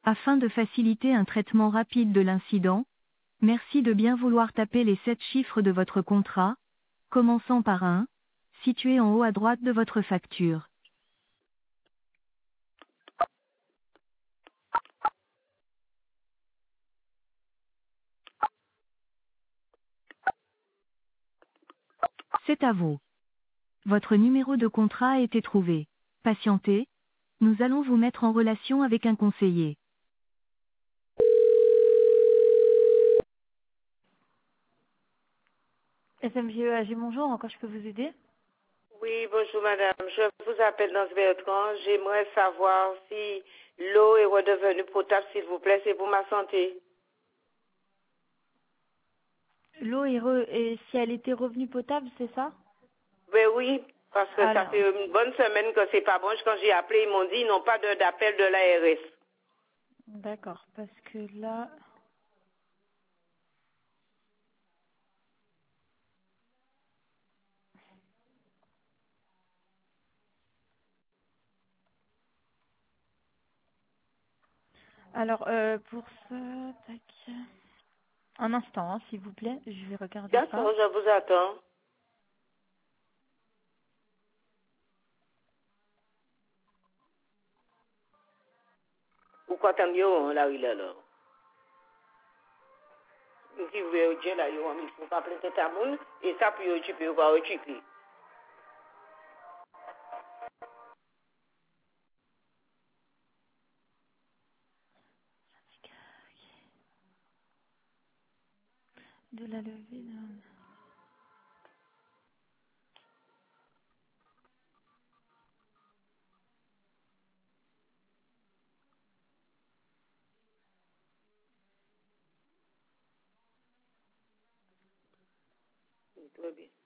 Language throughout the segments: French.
Afin de faciliter un traitement rapide de l'incident, merci de bien vouloir taper les 7 chiffres de votre contrat, commençant par un, situé en haut à droite de votre facture. C'est à vous. Votre numéro de contrat a été trouvé. Patientez, nous allons vous mettre en relation avec un conseiller. SMGEAG, bonjour, encore je peux vous aider? Oui, bonjour madame. Je vous appelle dans ce Bertrand. J'aimerais savoir si l'eau est redevenue potable, s'il vous plaît. C'est pour ma santé. L'eau et si elle était revenue potable, c'est ça? Ben oui, parce que ça Alors, fait une bonne semaine que c'est pas bon. Quand j'ai appelé, ils m'ont dit ils n'ont pas d'appel de l'ARS. d'accord, parce que là... Alors, pour ça, tac... Un instant, hein, s'il vous plaît, je vais regarder ça. D'accord, je vous attends. Ou quoi t'as mieux, là, il est là. Qui veut dire là, il faut pas plaindre ta monde, et ça, puis tu peux voir, tu peux. De la levée... de- Très bien.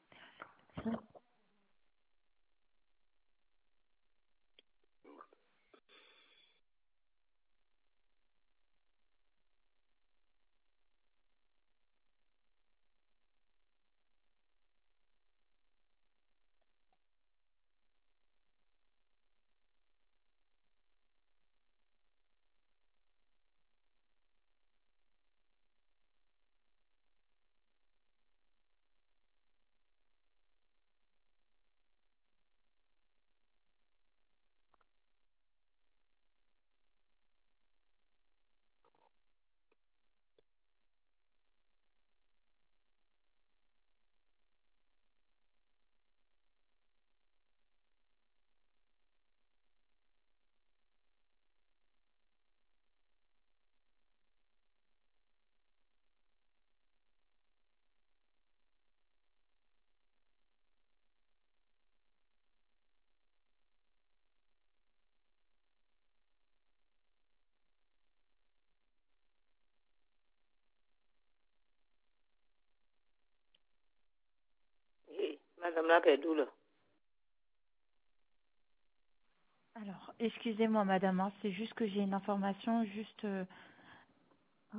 Et madame la Pédou, là. Alors, excusez-moi, madame, hein, c'est juste que j'ai une information, juste... hop.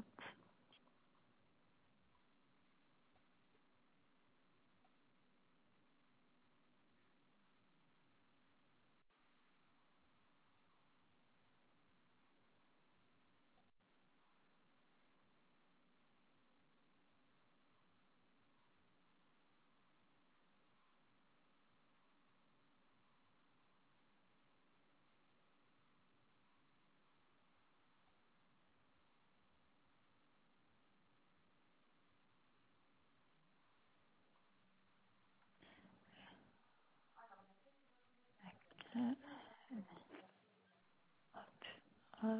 Hop.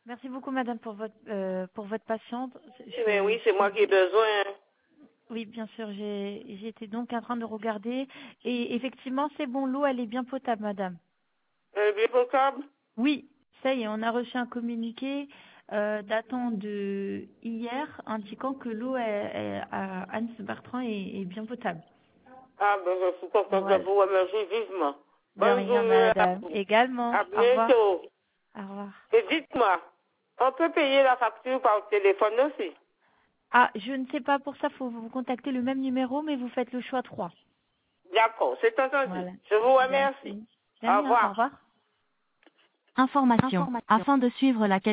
Merci beaucoup, madame, pour votre patience. Mais oui, c'est moi qui ai besoin. Oui, bien sûr, j'étais donc en train de regarder. Et effectivement, c'est bon, l'eau, elle est bien potable, madame. Bien potable? Oui, ça y est, on a reçu un communiqué datant de hier indiquant que l'eau à Anse-Bertrand est bien potable. Ah, ben, je suis contente de Voilà. vous remercier vivement. De Bonne rien, journée à madame. vous. Également. À Au revoir. bientôt. Au revoir. Et dites-moi, on peut payer la facture par téléphone aussi? Ah, je ne sais pas pour ça, faut vous contacter le même numéro, mais vous faites le choix 3. D'accord, c'est entendu. Voilà. Je vous remercie. Merci. De Au rien. Au revoir. revoir. Information. Afin de suivre la